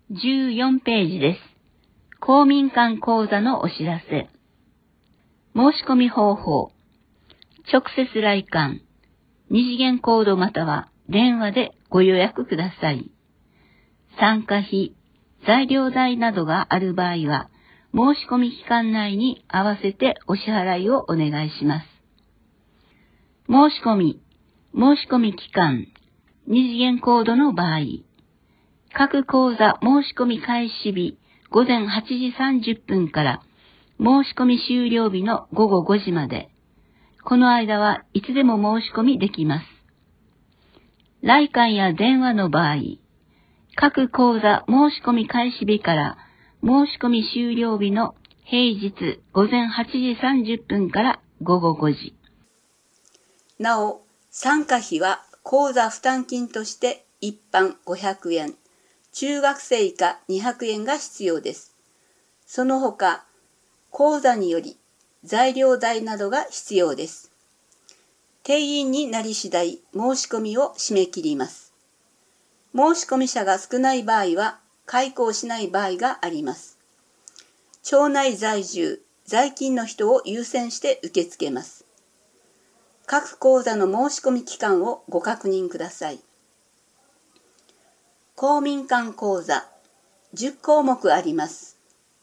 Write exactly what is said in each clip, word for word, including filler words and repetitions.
じゅうよんページです。公民館講座のお知らせ。申し込み方法。直接来館。二次元コードまたは電話でご予約ください。参加費、材料代などがある場合は、申し込み期間内に合わせてお支払いをお願いします。申し込み、申し込み期間、二次元コードの場合、各講座申し込み開始日午前はちじさんじゅっぷんから申し込み終了日の午後ごじまで、この間はいつでも申し込みできます。来館や電話の場合、各講座申し込み開始日から申し込み終了日の平日午前はちじさんじゅっぷんから午後ごじ。 なお、参加費は講座負担金として一般ごひゃくえん、中学生以下にひゃくえんが必要です。その他、講座により材料代などが必要です。定員になり次第申し込みを締め切ります。申し込み者が少ない場合は開講しない場合があります。町内在住、在勤の人を優先して受け付けます。各講座の申し込み期間をご確認ください。公民館講座、じゅっこうもくあります。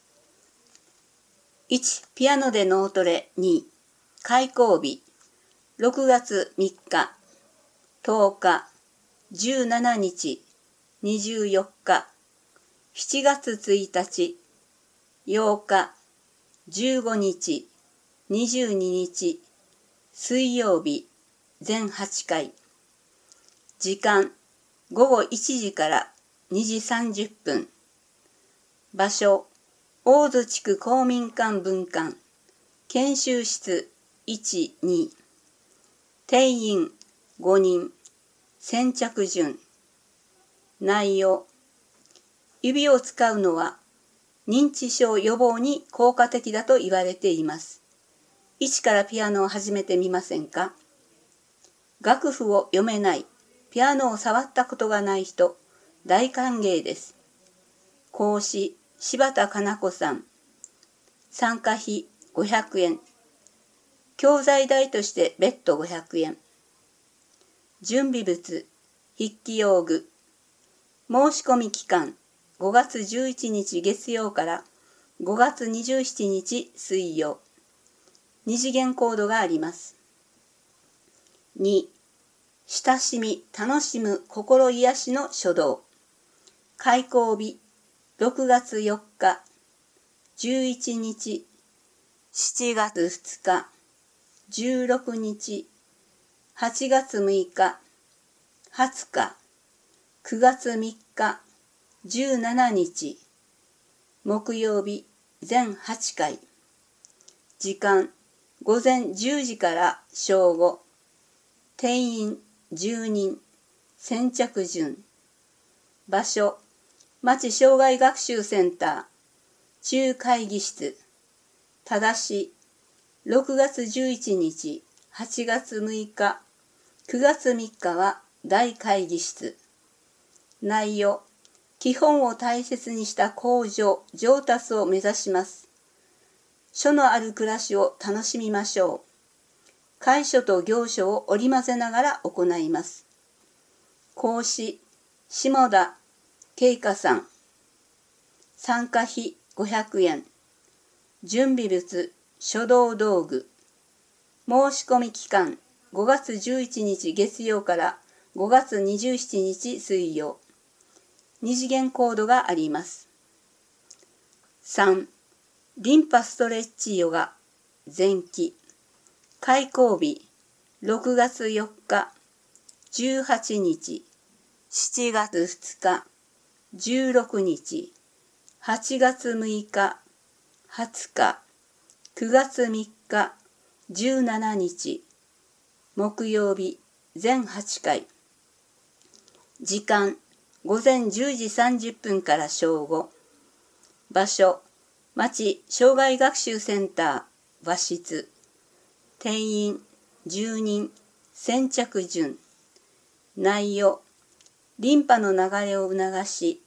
いち. ピアノで脳トレ。に. 開講日、ろくがつみっか、とおか、じゅうしちにち、にじゅうよっか、しちがつついたち、ようか、じゅうごにち、にじゅうににち、水曜日、全はちかい。時間、ごごいちじからにじさんじゅっぷん。場所、大津地区公民館分館、研修室いち、に。定員ごにん。先着順。内容、指を使うのは認知症予防に効果的だと言われています。一からピアノを始めてみませんか？楽譜を読めない、ピアノを触ったことがない人、大歓迎です。講師、柴田かな子さん。参加費ごひゃくえん。教材代として別途ごひゃくえん。準備物、筆記用具。申し込み期間、ごがつじゅういちにち月曜からごがつにじゅうしちにち水曜。二次元コードがあります。に. 親しみ、楽しむ心癒しの書道。開講日、ろくがつよっか、じゅういちにち、しちがつふつか、じゅうろくにち、はちがつむいか、はつか、くがつみっか、じゅうしちにち、木曜日、全はちかい。時間、ごぜんじゅうじから正午。定員じゅうにん。先着順。場所、町障害学習センター、中会議室。ただし、ろくがつじゅういちにち、はちがつむいか、くがつみっかは大会議室。内容、基本を大切にした向上、上達を目指します。書のある暮らしを楽しみましょう。楷書と行書を織り交ぜながら行います。講師、下田恵香さん。参加費ごひゃくえん。準備物、書道道具。申し込み期間、ごがつじゅういちにち月曜からごがつにじゅうしちにち水曜。二次元コードがあります。さん. リンパストレッチヨガ前期。開講日、ろくがつよっか、じゅうはちにち、しちがつふつか、じゅうろくにち、はちがつむいか、はつか、くがつみっか、じゅうしちにち、木曜日、全はちかい。時間、ごぜんじゅうじさんじゅっぷんから正午。場所、町障害学習センター、和室。定員じゅうにん。先着順。内容、リンパの流れを促し、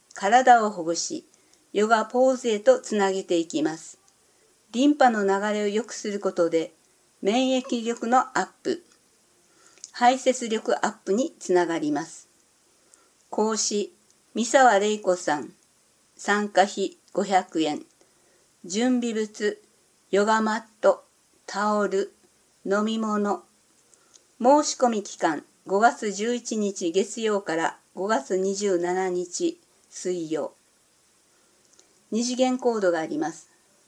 体をほぐし、ヨガポーズへとつなげていきます。リンパの流れを良くすることで、免疫力のアップ、排泄力アップにつながります。講師、三沢玲子さん、参加費ごひゃくえん、準備物、ヨガマット、タオル、飲み物。申し込み期間、ごがつじゅういちにち月曜からごがつにじゅうしちにち水曜。二次元コードがあります。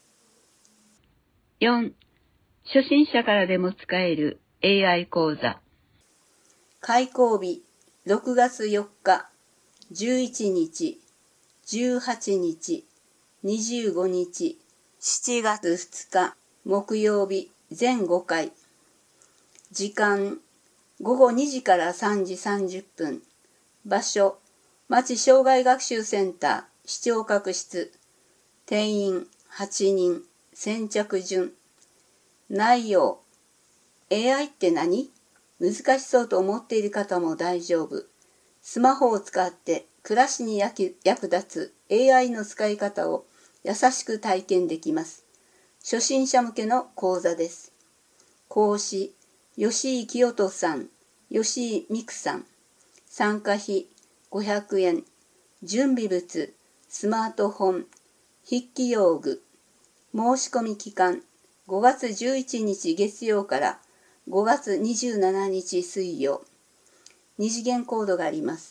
よん. 初心者からでも使える エーアイ 講座。 開講日、ろくがつよっか、じゅういちにち、じゅうはちにち、にじゅうごにち、しちがつふつか、木曜日、全ごかい。時間、ごごにじからさんじさんじゅっぷん。場所、町障害学習センター、視聴覚室。定員はちにん、先着順。内容、エーアイ って何？難しそうと思っている方も大丈夫。スマホを使って暮らしに役立つ エーアイ の使い方を優しく体験できます。初心者向けの講座です。講師、吉井清人さん、吉井美久さん。参加費ごひゃくえん。準備物、スマートフォン、筆記用具。申し込み期間、ごがつじゅういちにち月曜からごがつにじゅうしちにち水曜。二次元コードがあります。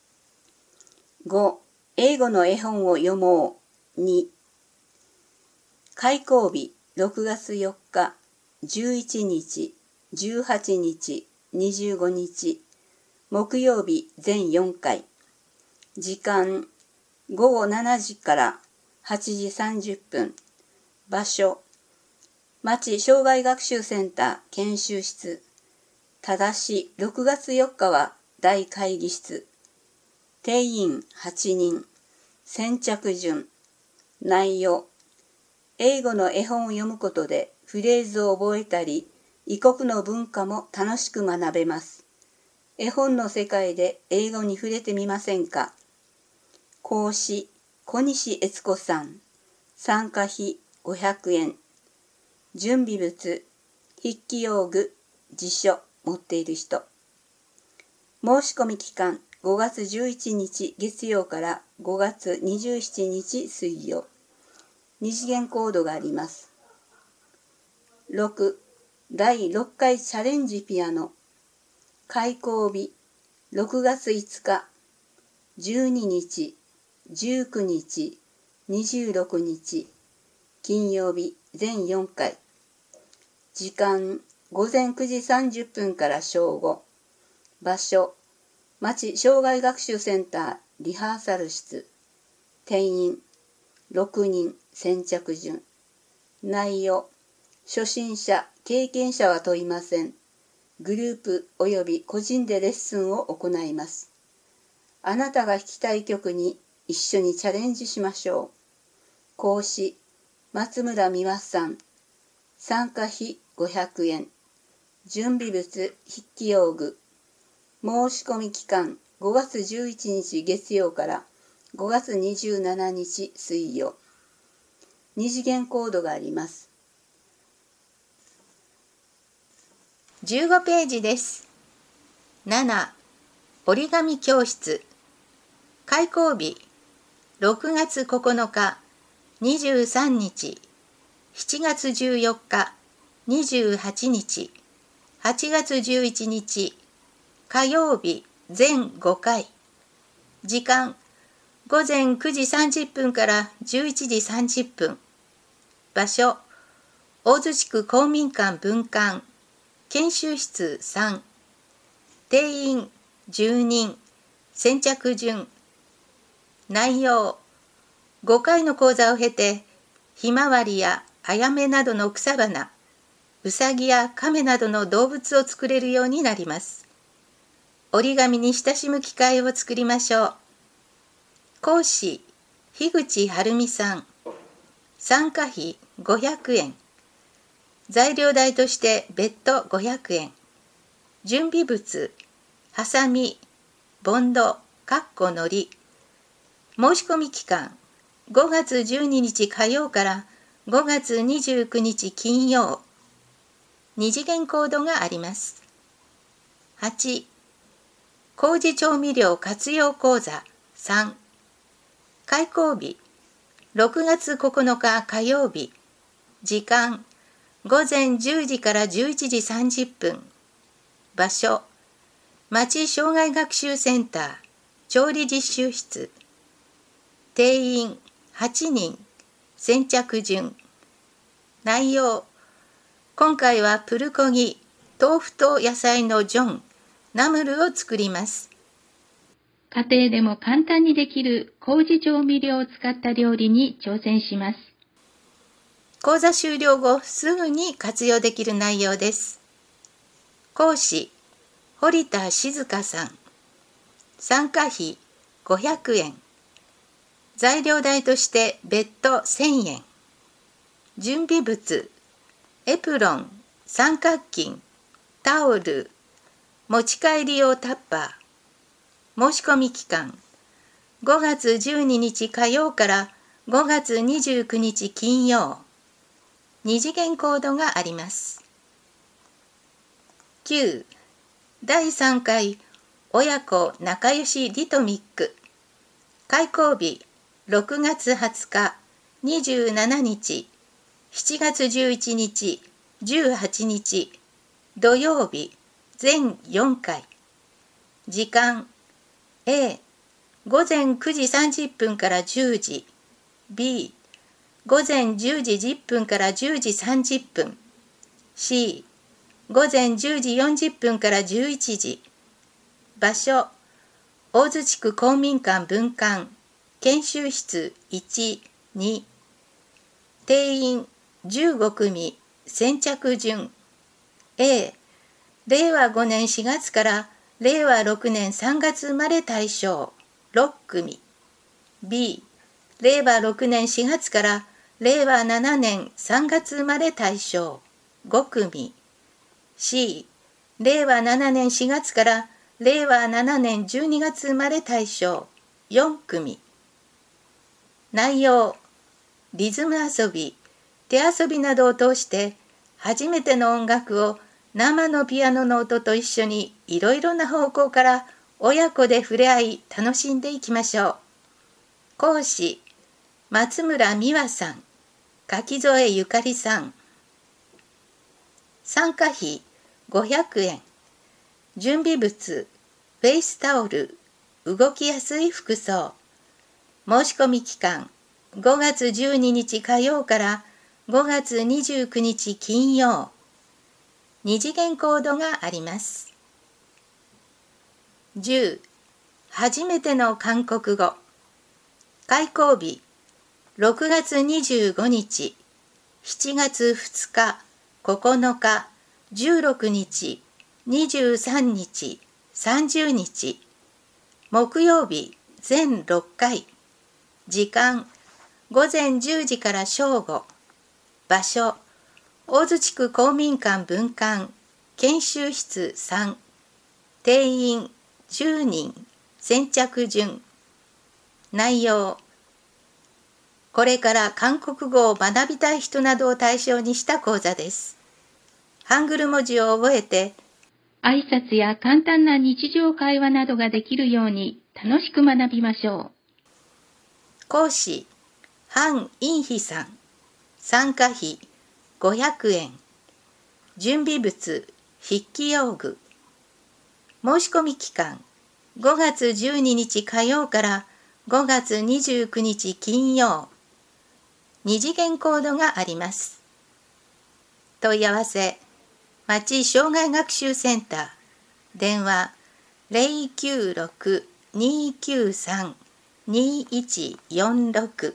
ご. 英語の絵本を読もう。に. 開講日ろくがつよっか、じゅういちにち、じゅうはちにち、にじゅうごにち。木曜日全よんかい。時間ごごしちじからはちじさんじゅっぷん。場所町障害学習センター研修室。ただしろくがつよっかは大会議室。定員はちにん。先着順。内容。英語の絵本を読むことでフレーズを覚えたり、異国の文化も楽しく学べます。絵本の世界で英語に触れてみませんか？講師、小西悦子さん。参加費ごひゃくえん。準備物、筆記用具、辞書持っている人。申し込み期間、ごがつじゅういちにち月曜からごがつにじゅうしちにち水曜。二次元コードがあります。ろく. だいろっかいチャレンジピアノ。開講日、ろくがついつか、じゅうににち、じゅうくにち、にじゅうろくにち。金曜日全よんかい。時間ごぜんくじさんじゅっぷんから正午。場所町障害学習センターリハーサル室。定員ろくにん。先着順。内容初心者経験者は問いません。グループおよび個人でレッスンを行います。あなたが弾きたい曲に一緒にチャレンジしましょう。講師松村美和さん。参加費ごひゃくえん。準備物筆記用具。申し込み期間ごがつじゅういちにち月曜からごがつにじゅうしちにち水曜。二次元コードがあります。 じゅうごページです。なな. 折り紙教室。開講日ろくがつここのか、にじゅうさんにち、しちがつじゅうよっか、にじゅうはちにち、はちがつじゅういちにち、火曜日全ごかい。時間ごぜんくじさんじゅっぷんからじゅういちじさんじゅっぷん。場所大洲地区公民館分館研修室さん。定員じゅうにん。先着順。内容ごかいの講座を経てひまわりやあやめなどの草花、うさぎや亀などの動物を作れるようになります。折り紙に親しむ機会を作りましょう。講師樋口晴美さん。参加費ごひゃくえん。材料代として別途ごひゃくえん。準備物、ハサミ、ボンド、かっこのり。 申し込み期間ごがつじゅうににち火曜からごがつにじゅうくにち金曜。二次元コードがあります。はち、麹調味料活用講座さん。開講日ろくがつここのか火曜日。時間ごぜんじゅうじからじゅういちじさんじゅっぷん。場所町障害学習センター調理実習室。定員はちにん。先着順。内容今回はプルコギ、豆腐と野菜のジョン、ナムルを作ります。 家庭でも簡単にできる麹調味料を使った料理に挑戦します。 講座終了後すぐに活用できる内容です。講師堀田静香さん。参加費ごひゃくえん。材料代として別途せんえん。準備物エプロン、三角巾、タオル、持ち帰り用タッパー。申し込み期間ごがつじゅうににち火曜からごがつにじゅうくにち金曜。二次元コードがあります。きゅう、だいさんかい親子仲良しリトミック。開講日ろくがつはつか、にじゅうしちにち、しちがつじゅういちにち、じゅうはちにち、土曜日、全よんかい。時間 A、ごぜんくじさんじゅっぷんからじゅうじ、B、ごぜんじゅうじじゅっぷんからじゅうじさんじゅっぷん、C、ごぜんじゅうじよんじゅっぷんからじゅういちじ。場所、大津地区公民館分館、研修室いち、に。定員じゅうごくみ、先着順。A、れいわごねんしがつかられいわろくねんさんがつ生まれ対象ろっくみ。B、れいわろくねんしがつかられいわななねんさんがつ生まれ対象ごくみ。C、れいわななねんしがつかられいわななねんじゅうにがつ生まれ対象よんくみ。内容、リズム遊び、手遊びなどを通して初めての音楽を生のピアノの音と一緒にいろいろな方向から親子で触れ合い楽しんでいきましょう。講師、松村美和さん、柿添ゆかりさん。参加費ごひゃくえん。準備物、フェイスタオル、動きやすい服装。申し込み期間ごがつじゅうににち火曜からごがつにじゅうくにち金曜。二次元コードがあります。じゅう、初めての韓国語。開講日ろくがつにじゅうごにち、しちがつふつか、ここのか、じゅうろくにち、にじゅうさんにち、さんじゅうにち。木曜日全ろっかい。時間ごぜんじゅうじから正午。場所大津地区公民館分館研修室さん。定員じゅうにん。先着順。内容、これから韓国語を学びたい人などを対象にした講座です。ハングル文字を覚えて挨拶や簡単な日常会話などができるように楽しく学びましょう。 講師、ハン・インヒさん。参加費ごひゃくえん。準備物、筆記用具。申し込み期間ごがつじゅうににち火曜からごがつにじゅうくにち金曜。二次元コードがあります。問い合わせ、町障害学習センター。電話ゼロきゅうろく にーきゅうさん にーいちよんろく。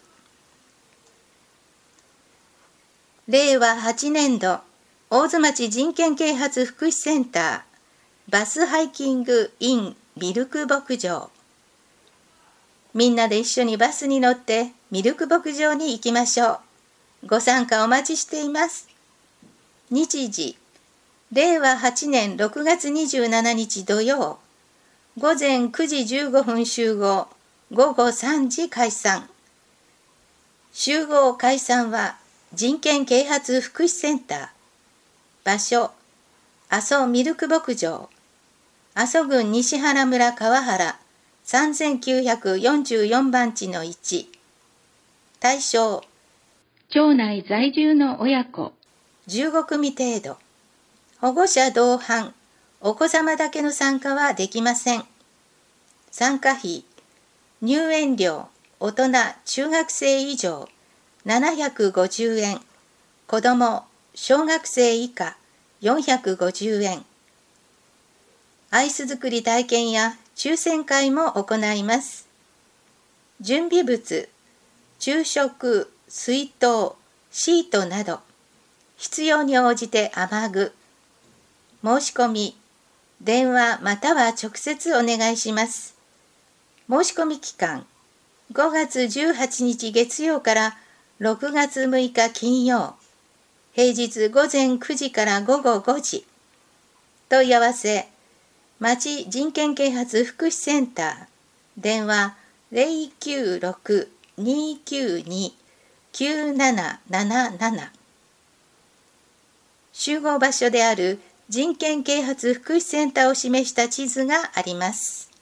れいわはちねんど大津町人権啓発福祉センターバスハイキング in ミルク牧場。みんなで一緒にバスに乗ってミルク牧場に行きましょう。ご参加お待ちしています。日時れいわはちねんろくがつにじゅうしちにち土曜、ごぜんくじじゅうごふん集合、 ごごさんじ解散。集合解散は人権啓発福祉センター。場所、阿蘇ミルク牧場。阿蘇郡西原村川原さんぜんきゅうひゃくよんじゅうよんばん地のいち。対象、 町内在住の親子。 じゅうご組程度。保護者同伴、お子様だけの参加はできません。参加費、入園料、大人、中学生以上、ななひゃくごじゅうえん。子ども、小学生以下、よんひゃくごじゅうえん。アイス作り体験や抽選会も行います。準備物、昼食、水筒、シートなど、必要に応じて雨具。申し込み、電話または直接お願いします。申し込み期間、ごがつじゅうはちにち月曜からろくがつむいか金曜、平日午前くじから午後ごじ。問い合わせ、町人権啓発福祉センター、電話 ゼロきゅうろく にきゅうに きゅうなななななな。集合場所である人権啓発福祉センターを示した地図があります。